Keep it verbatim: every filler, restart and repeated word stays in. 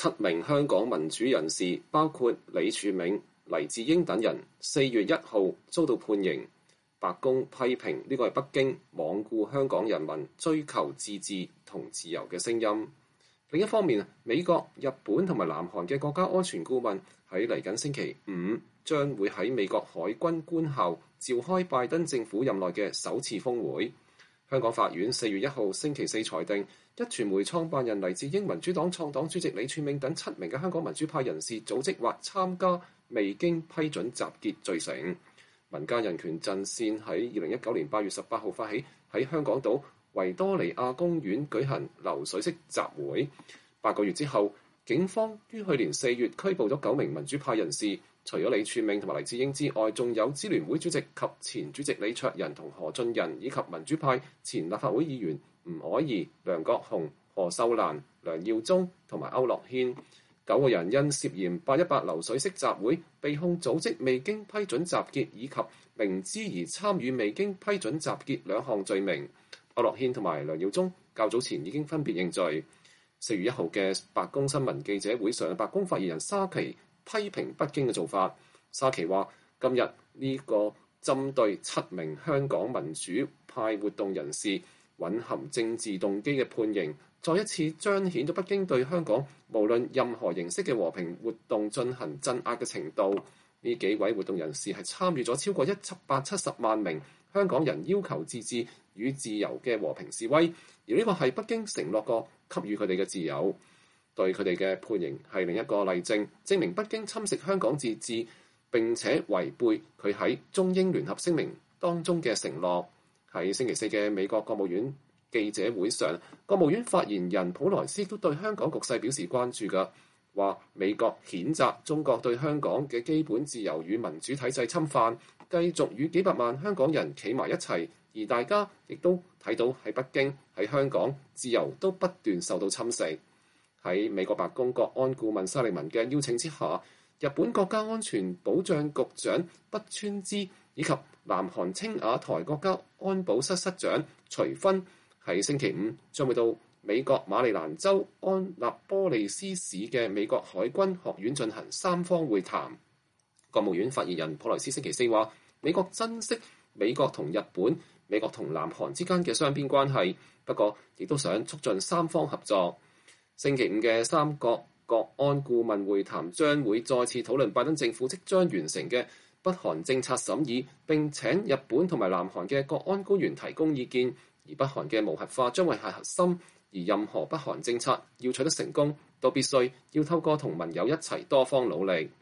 七名香港民主人士，包括李柱銘、黎智英等人，四月一號遭到判刑。白宮批評呢個係北京罔顧香港人民追求自治同自由嘅聲音。另一方面，美國、日本同埋南韓嘅國家安全顧問喺嚟緊星期五將會喺美國海軍官校召開拜登政府任內嘅首次峰會。香港法院四月一號星期四裁定，壹傳媒創辦人黎智英、民主黨創黨主席李柱銘等七名嘅香港民主派人士組織或參加未經批准集結罪成。民間人權陣線喺二零一九年八月十八號發起喺香港島維多利亞公園舉行流水式集會。八個月之後，警方於去年四月拘捕咗九名民主派人士，除咗李柱銘同埋黎智英之外，仲有支聯會主席及前主席李卓人同何俊仁，以及民主派前立法會議員吳靄儀、梁國雄、何秀蘭、梁耀忠同埋區諾軒。九個人因涉嫌八一八流水式集會被控組織未經批准集結以及明知而參與未經批准集結兩項罪名。區諾軒同埋梁耀忠較早前已經分別認罪。四月一號嘅白宮新聞記者會上，白宮發言人沙奇批評北京嘅做法。沙奇話：今日呢個針對七名香港民主派活動人士蘊含政治動機嘅判刑，再一次彰顯咗北京對香港無論任何形式嘅和平活動進行鎮壓嘅程度。呢幾位活動人士係參與咗超過一百七十萬名香港人要求自治與自由嘅和平示威，而呢個係北京承諾過給予佢哋嘅自由。對佢哋嘅判刑係另一個例證，證明北京侵蝕香港自治並且違背佢喺中英聯合聲明當中嘅承諾。喺星期四嘅美國國務院記者會上，國務院發言人普萊斯都對香港局勢表示關注㗎，話美國譴責中國對香港嘅基本自由與民主體制侵犯，繼續與幾百萬香港人企埋一齊，而大家亦都睇到喺北京、喺香港自由都不斷受到侵蝕。喺美國白宮國安顧問沙利文嘅邀請之下，日本國家安全保障局長北川滋以及南韓青瓦台國家安保室室長徐薰喺星期五將會到美國馬里蘭州安納波利斯市嘅美國海軍學院進行三方會談。國務院發言人普萊斯星期四話：美國珍惜美國同日本、美國同南韓之間嘅雙邊關係，不過亦都想促進三方合作。星期五嘅三國國安顧問會談將會再次討論拜登政府即將完成嘅北韓政策審議，並請日本同埋南韓嘅國安官員提供意見。而北韓嘅無核化將會係核心，而任何北韓政策要取得成功，都必須要透過同盟友一齊多方努力。